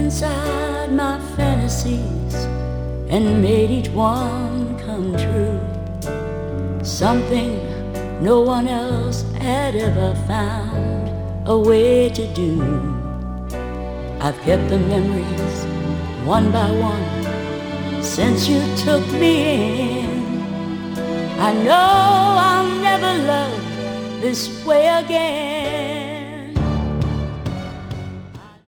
inside my fantasies and made each one come true. Something no one else had ever found a way to do. I've kept the memories one by one since you took me in. I know I'll never love this way again.